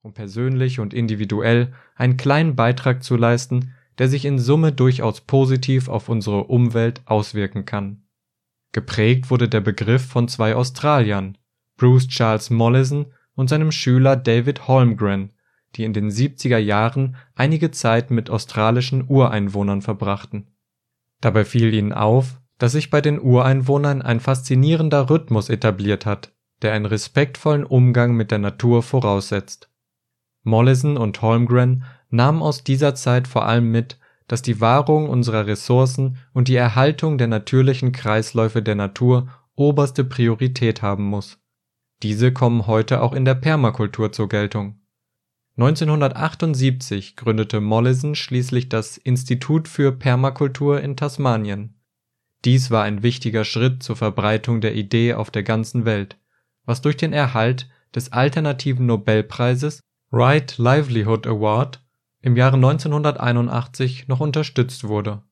um persönlich und individuell einen kleinen Beitrag zu leisten, der sich in Summe durchaus positiv auf unsere Umwelt auswirken kann. Geprägt wurde der Begriff von zwei Australiern, Bruce Charles Mollison und seinem Schüler David Holmgren, die in den 70er Jahren einige Zeit mit australischen Ureinwohnern verbrachten. Dabei fiel ihnen auf, dass sich bei den Ureinwohnern ein faszinierender Rhythmus etabliert hat, der einen respektvollen Umgang mit der Natur voraussetzt. Mollison und Holmgren nahmen aus dieser Zeit vor allem mit, dass die Wahrung unserer Ressourcen und die Erhaltung der natürlichen Kreisläufe der Natur oberste Priorität haben muss. Diese kommen heute auch in der Permakultur zur Geltung. 1978 gründete Mollison schließlich das Institut für Permakultur in Tasmanien. Dies war ein wichtiger Schritt zur Verbreitung der Idee auf der ganzen Welt, was durch den Erhalt des alternativen Nobelpreises Right Livelihood Award im Jahre 1981 noch unterstützt wurde.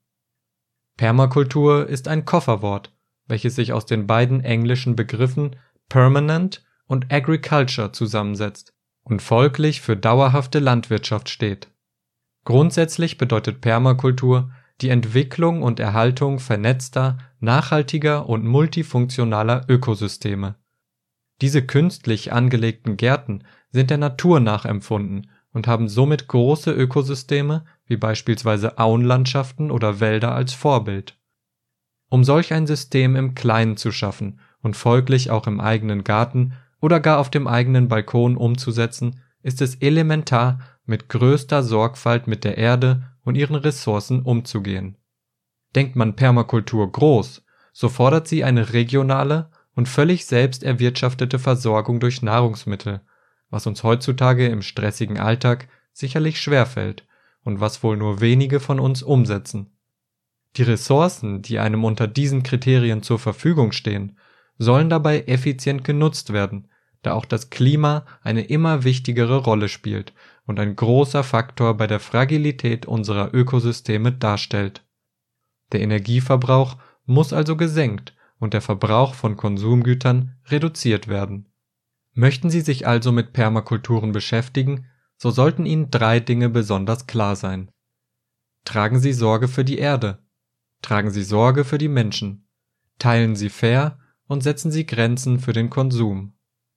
Permakultur ist ein Kofferwort, welches sich aus den beiden englischen Begriffen Permanent und Agriculture zusammensetzt und folglich für dauerhafte Landwirtschaft steht. Grundsätzlich bedeutet Permakultur die Entwicklung und Erhaltung vernetzter, nachhaltiger und multifunktionaler Ökosysteme. Diese künstlich angelegten Gärten sind der Natur nachempfunden und haben somit große Ökosysteme wie beispielsweise Auenlandschaften oder Wälder als Vorbild. Um solch ein System im Kleinen zu schaffen und folglich auch im eigenen Garten oder gar auf dem eigenen Balkon umzusetzen, ist es elementar, mit größter Sorgfalt mit der Erde und ihren Ressourcen umzugehen. Denkt man Permakultur groß, so fordert sie eine regionale und völlig selbst erwirtschaftete Versorgung durch Nahrungsmittel, was uns heutzutage im stressigen Alltag sicherlich schwerfällt und was wohl nur wenige von uns umsetzen. Die Ressourcen, die einem unter diesen Kriterien zur Verfügung stehen, sollen dabei effizient genutzt werden, da auch das Klima eine immer wichtigere Rolle spielt und ein großer Faktor bei der Fragilität unserer Ökosysteme darstellt. Der Energieverbrauch muss also gesenkt und der Verbrauch von Konsumgütern reduziert werden. Möchten Sie sich also mit Permakulturen beschäftigen, so sollten Ihnen 3 Dinge besonders klar sein. Tragen Sie Sorge für die Erde, tragen Sie Sorge für die Menschen, teilen Sie fair und setzen Sie Grenzen für den Konsum.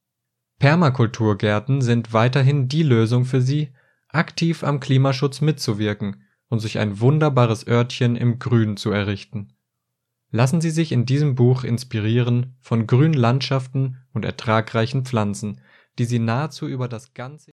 Permakulturgärten sind weiterhin die Lösung für Sie, aktiv am Klimaschutz mitzuwirken und sich ein wunderbares Örtchen im Grün zu errichten. Lassen Sie sich in diesem Buch inspirieren von grünen Landschaften und ertragreichen Pflanzen, die Sie nahezu über das ganze